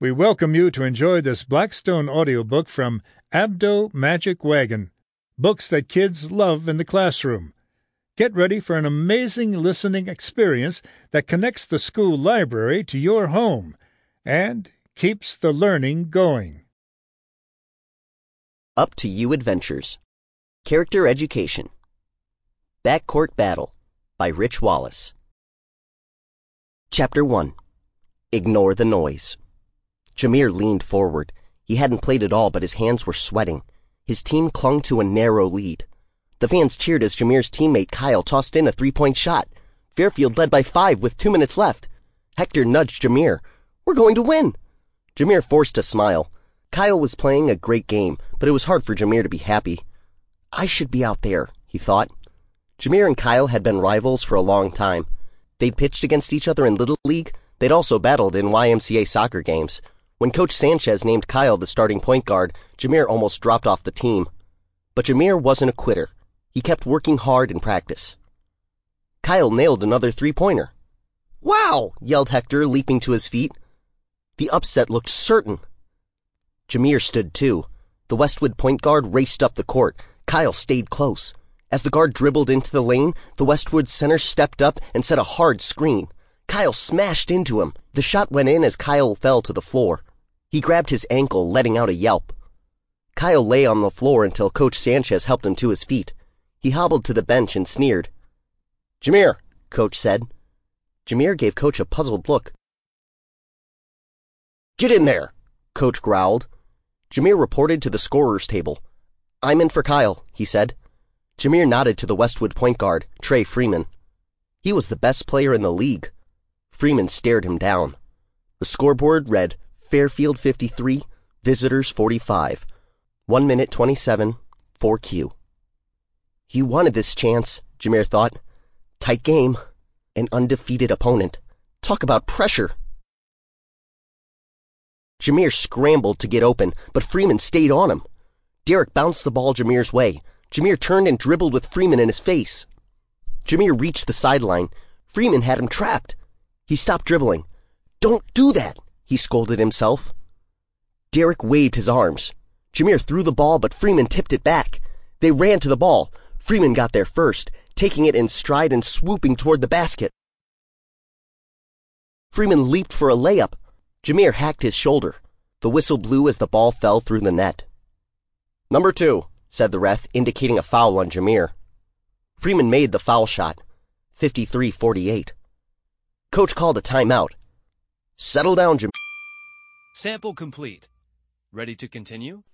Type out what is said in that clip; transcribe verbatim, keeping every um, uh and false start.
We welcome you to enjoy this Blackstone audiobook from Abdo Magic Wagon, books that kids love in the classroom. Get ready for an amazing listening experience that connects the school library to your home and keeps the learning going. Up to You Adventures. Character Education. Backcourt Battle by Rich Wallace. Chapter one. Ignore the Noise. Jameer leaned forward. He hadn't played at all, but his hands were sweating. His team clung to a narrow lead. The fans cheered as Jameer's teammate Kyle tossed in a three-point shot. Fairfield led by five with two minutes left. Hector nudged Jameer. "We're going to win." Jameer forced a smile. Kyle was playing a great game, but it was hard for Jameer to be happy. I should be out there, he thought. Jameer and Kyle had been rivals for a long time. They'd pitched against each other in Little League. They'd also battled in Y M C A soccer games. When Coach Sanchez named Kyle the starting point guard, Jameer almost dropped off the team. But Jameer wasn't a quitter. He kept working hard in practice. Kyle nailed another three-pointer. "Wow!" yelled Hector, leaping to his feet. The upset looked certain. Jameer stood too. The Westwood point guard raced up the court. Kyle stayed close. As the guard dribbled into the lane, the Westwood center stepped up and set a hard screen. Kyle smashed into him. The shot went in as Kyle fell to the floor. He grabbed his ankle, letting out a yelp. Kyle lay on the floor until Coach Sanchez helped him to his feet. He hobbled to the bench and sneered. "Jameer," Coach said. Jameer gave Coach a puzzled look. "Get in there," Coach growled. Jameer reported to the scorer's table. "I'm in for Kyle," he said. Jameer nodded to the Westwood point guard, Trey Freeman. He was the best player in the league. Freeman stared him down. The scoreboard read Fairfield fifty-three, Visitors forty-five. One minute twenty-seven, four Q. He wanted this chance, Jameer thought. Tight game. An undefeated opponent. Talk about pressure. Jameer scrambled to get open, but Freeman stayed on him. Derek bounced the ball Jameer's way. Jameer turned and dribbled with Freeman in his face. Jameer reached the sideline. Freeman had him trapped. He stopped dribbling. "Don't do that," he scolded himself. Derek waved his arms. Jameer threw the ball, but Freeman tipped it back. They ran to the ball. Freeman got there first, taking it in stride and swooping toward the basket. Freeman leaped for a layup. Jameer hacked his shoulder. The whistle blew as the ball fell through the net. "Number two," said the ref, indicating a foul on Jameer. Freeman made the foul shot. fifty-three forty-eight. Coach called a timeout. "Settle down, Jameer." Sample complete. Ready to continue?